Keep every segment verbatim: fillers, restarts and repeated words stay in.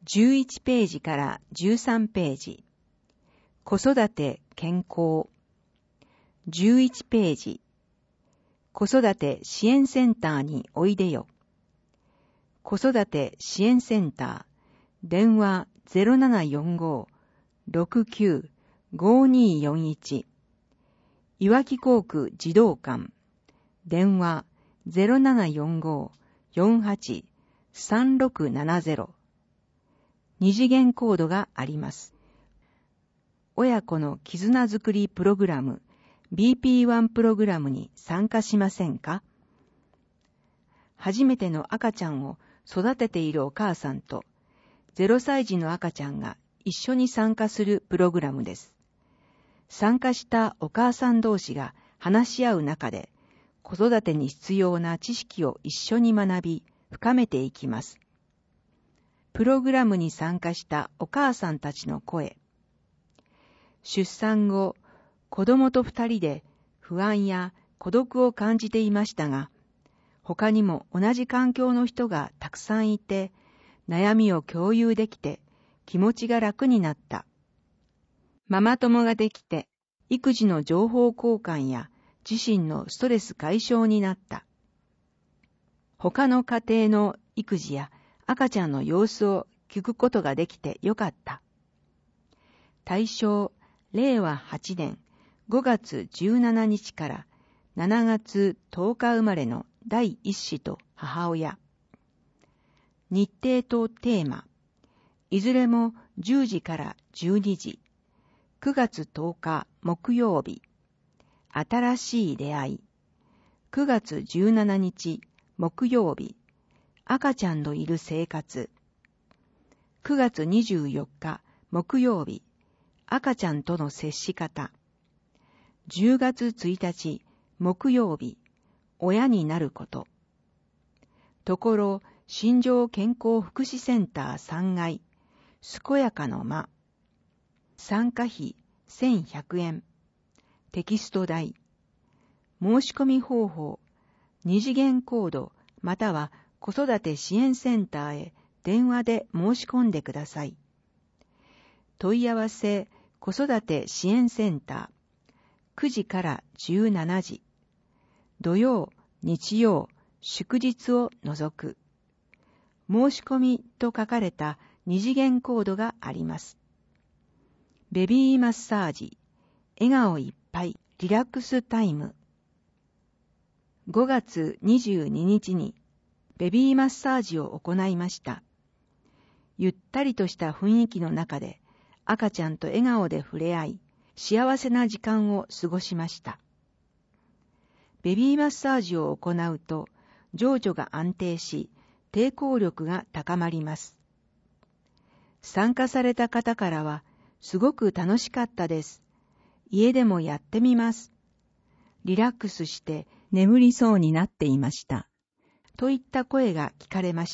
じゅういちページからじゅうさんページ。子育て健康。じゅういちページ。子育て支援センターにおいでよ。子育て支援センター、電話 ゼロななよんご ろくきゅう ごにーよんいち。いわき航空児童館、電話 ゼロななよんご よんはち さんろくななゼロ。二次元コードがあります。親子の絆づくりプログラム ビーピーワン プログラムに参加しませんか？初めての赤ちゃんを育てているお母さんとゼロさい児の赤ちゃんが一緒に参加するプログラムです。参加したお母さん同士が話し合う中で子育てに必要な知識を一緒に学び深めていきます。プログラムに参加したお母さんたちの声。出産後、子供と二人で不安や孤独を感じていましたが、他にも同じ環境の人がたくさんいて、悩みを共有できて気持ちが楽になった。ママ友ができて、育児の情報交換や自身のストレス解消になった。他の家庭の育児や赤ちゃんの様子を聞くことができてよかった。大正れいわはちねんごがつじゅうしちにちからしちがつとおか生まれの第一子と母親。日程とテーマ。いずれもじゅうじからじゅうにじ。くがつとおか木曜日。新しい出会い。くがつじゅうしちにち木曜日。赤ちゃんのいる生活。くがつにじゅうよっか木曜日。赤ちゃんとの接し方。じゅうがつついたち木曜日。親になること。ところ心情健康福祉センターさんがい。健やかの間。参加費せんひゃくえん。テキスト代。申し込み方法。二次元コードまたは子育て支援センターへ電話で申し込んでください。問い合わせ子育て支援センターくじからじゅうしちじ。土曜、日曜、祝日を除く。申し込みと書かれた二次元コードがあります。ベビーマッサージ、笑顔いっぱいリラックスタイム。ごがつにじゅうににちにベビーマッサージを行いました。ゆったりとした雰囲気の中で赤ちゃんと笑顔で触れ合い、幸せな時間を過ごしました。ベビーマッサージを行うと情緒が安定し、抵抗力が高まります。参加された方からは、すごく楽しかったです。家でもやってみます。リラックスして眠りそうになっていました。といった声が聞かれました。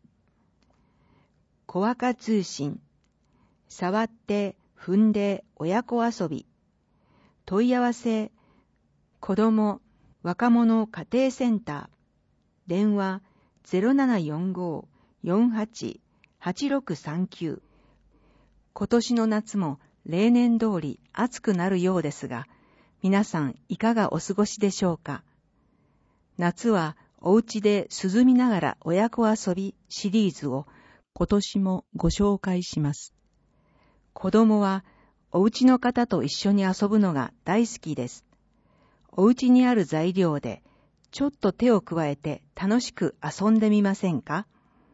小赤通信。触って踏んで親子遊び。問い合わせ子ども若者家庭センター電話 ゼロななよんご よんはち はちろくさんきゅう。今年の夏も例年通り暑くなるようですが、皆さんいかがお過ごしでしょうか。夏はお家で涼みながら親子遊びシリーズを今年もご紹介します。子供はお家の方と一緒に遊ぶのが大好きです。お家にある材料でちょっと手を加えて楽しく遊んでみませんか？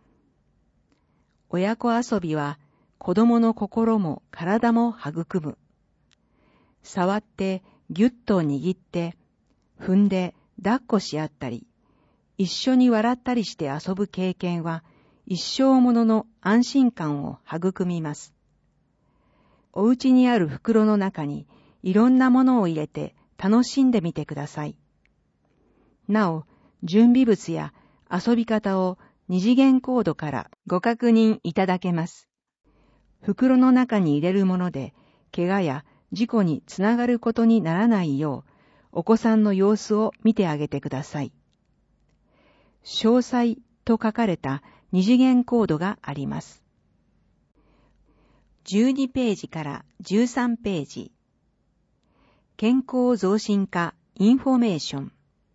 親子遊びは子供の心も体も育む。触ってぎゅっと握って踏んで抱っこし合ったり、一緒に笑ったりして遊ぶ経験は一生ものの安心感を育みます。お家にある袋の中にいろんなものを入れて楽しんでみてください。なお、準備物や遊び方を二次元コードからご確認いただけます。袋の中に入れるもので、怪我や事故につながることにならないよう、お子さんの様子を見てあげてください。詳細と書かれた二次元コードがあります。 じゅうにページからじゅうさんページ。健康増進課インフォメーション。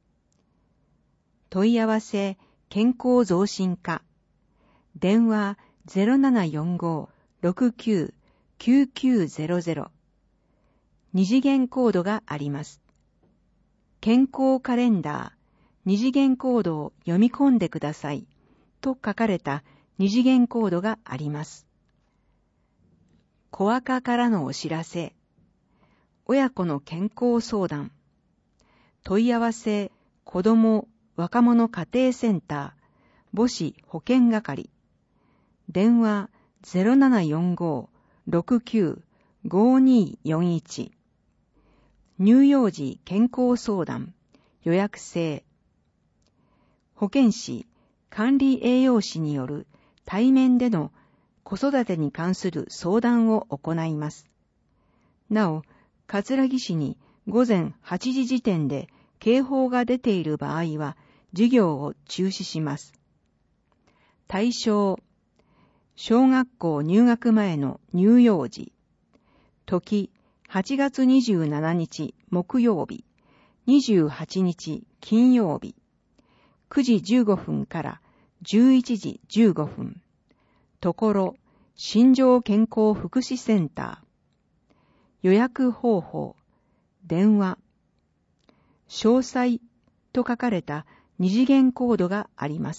問い合わせ健康増進課。電話 ゼロななよんご ろくきゅう きゅうきゅうゼロゼロ。二次元コードがあります。健康カレンダー、二次元コードを読み込んでくださいと書かれた二次元コードがあります。コアカからのお知らせ。親子の健康相談。問い合わせ子ども若者家庭センター母子保健係。電話 ゼロななよんご ろくきゅう ごによんいち。乳幼児健康相談予約制。保健師管理栄養士による対面での子育てに関する相談を行います。なお、葛城市に午前はちじ時点で警報が出ている場合は授業を中止します。対象、小学校入学前の乳幼児。時、はちがつにじゅうしちにち木曜日、にじゅうはちにち金曜日、くじじゅうごふんからじゅういちじじゅうごふん。ところ、新庄健康福祉センター。予約方法、電話。詳細と書かれた二次元コードがあります。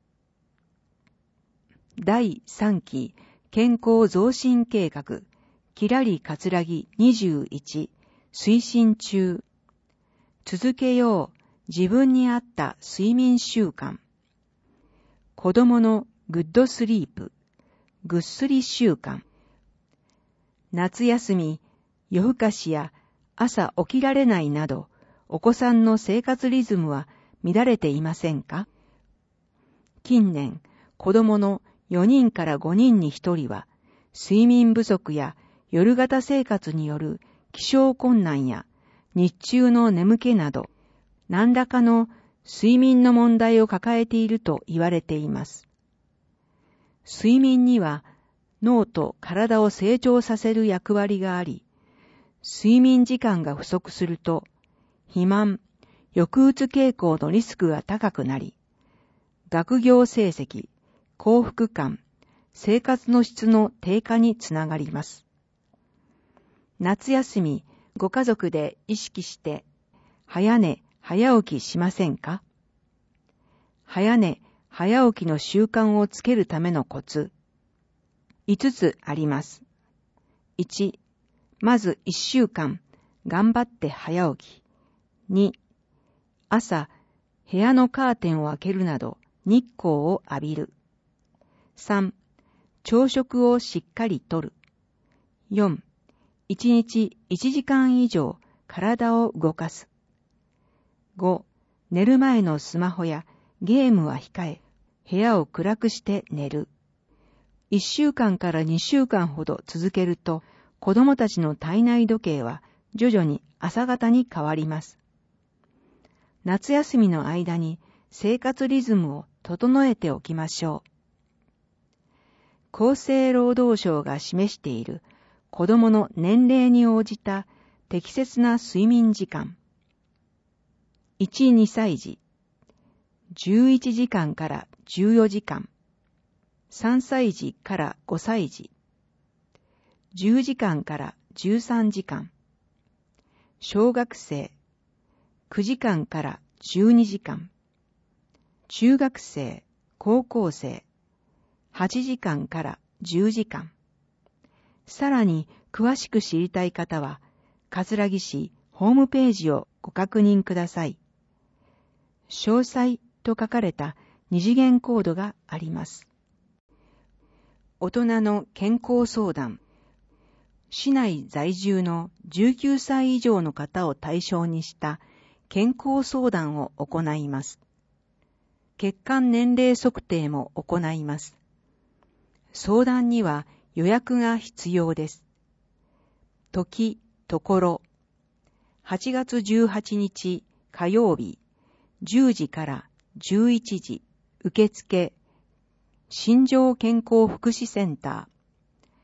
だいさんき健康増進計画、きらり葛城にじゅういち、推進中。続けよう、自分に合った睡眠習慣。子供のグッドスリープ、ぐっすり習慣。夏休み、夜更かしや朝起きられないなど、お子さんの生活リズムは乱れていませんか？近年、子供のよにんからごにんにひとりは、睡眠不足や夜型生活による起床困難や日中の眠気など、何らかの睡眠の問題を抱えていると言われています。睡眠には脳と体を成長させる役割があり、睡眠時間が不足すると、肥満、抑うつ傾向のリスクが高くなり、学業成績、幸福感、生活の質の低下につながります。夏休み、ご家族で意識して、早寝、早起きしませんか？早寝、早起きの習慣をつけるためのコツ、いつつあります。いち、まずいっしゅうかん、頑張って早起き。に、朝、部屋のカーテンを開けるなど日光を浴びる。さん、朝食をしっかりとる。よん、いちにちいちじかん以上体を動かす。ご、寝る前のスマホやゲームは控え、部屋を暗くして寝る。いっしゅうかんからにしゅうかんほど続けると、子供たちの体内時計は徐々に朝型に変わります。夏休みの間に生活リズムを整えておきましょう。厚生労働省が示している子供の年齢に応じた適切な睡眠時間。いち、にさい児、じゅういちじかんからじゅうよじかん。さんさい児からごさい児、じゅうじかんからじゅうさんじかん。小学生、くじかんからじゅうにじかん。中学生、高校生、はちじかんからじゅうじかん。さらに詳しく知りたい方は、葛城市ホームページをご確認ください。詳細と書かれた二次元コードがあります。大人の健康相談。市内在住のじゅうきゅうさい以上の方を対象にした健康相談を行います。血管年齢測定も行います。相談には予約が必要です。時、ところ、はちがつじゅうはちにち火曜日、じゅうじからじゅういちじ、受付、新庄健康福祉センター。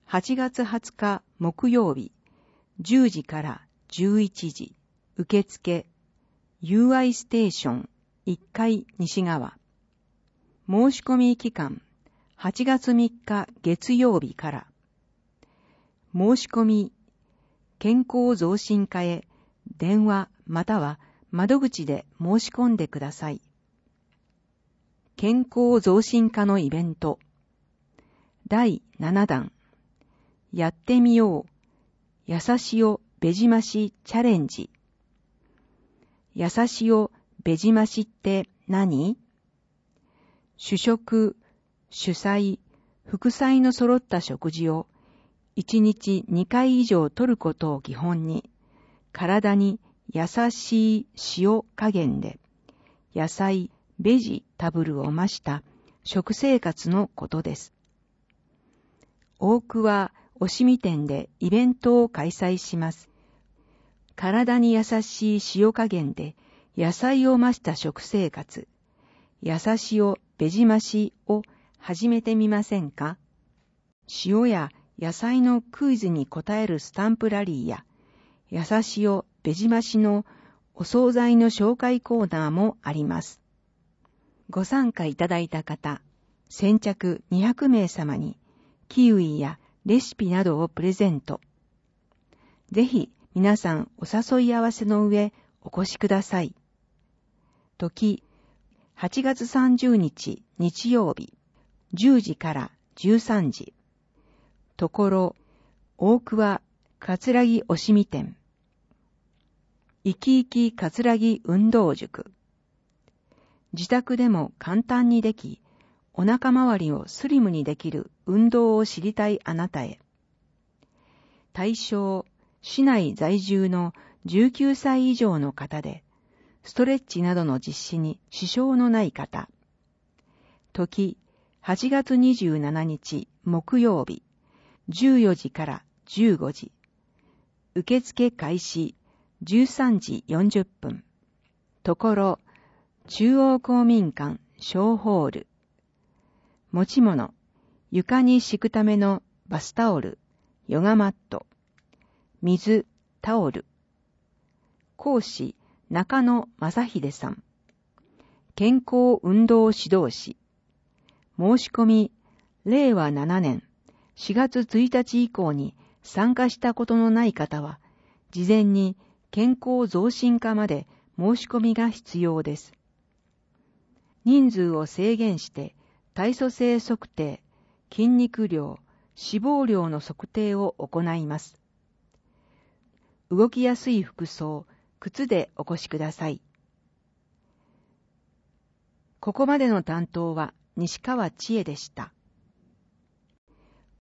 はちがつはつか木曜日、じゅうじからじゅういちじ、受付、ユーアイ ステーションいっかい西側。申し込み期間、はちがつみっか月曜日から。申し込み、健康増進課へ電話または窓口で申し込んでください。健康増進課のイベント。だいななだん。やってみよう。やさしおべじましチャレンジ。やさしおべじましって何？主食、主菜、副菜の揃った食事をいちにちにかい以上摂ることを基本に、体に優しい塩加減で、野菜、ベジタブルを増した食生活のことです。大桑惜見店でイベントを開催します。体に優しい塩加減で野菜を増した食生活、やさしおべじましを始めてみませんか？塩や野菜のクイズに答えるスタンプラリーや、やさしおべじましのお惣菜の紹介コーナーもあります。ご参加いただいた方、先着にひゃくめいさまにキウイやレシピなどをプレゼント。ぜひ皆さんお誘い合わせの上お越しください。時、はちがつさんじゅうにち日曜日、じゅうじからじゅうさんじ。ところ、大桑葛城惜見店。いきいき葛城運動塾。自宅でも簡単にでき、お腹周りをスリムにできる運動を知りたいあなたへ。対象、市内在住のじゅうきゅうさい以上の方で、ストレッチなどの実施に支障のない方。時、はちがつにじゅうしちにち木曜日、じゅうよじからじゅうごじ。受付開始、じゅうさんじよんじゅっぷん。ところ、中央公民館小ホール。持ち物、床に敷くためのバスタオル、ヨガマット、水、タオル。講師、中野正秀さん。健康運動指導士。申し込み、れいわななねんしがつついたち以降に参加したことのない方は、事前に健康増進課まで申し込みが必要です。人数を制限して、体組成測定、筋肉量、脂肪量の測定を行います。動きやすい服装、靴でお越しください。ここまでの担当は西川千恵でした。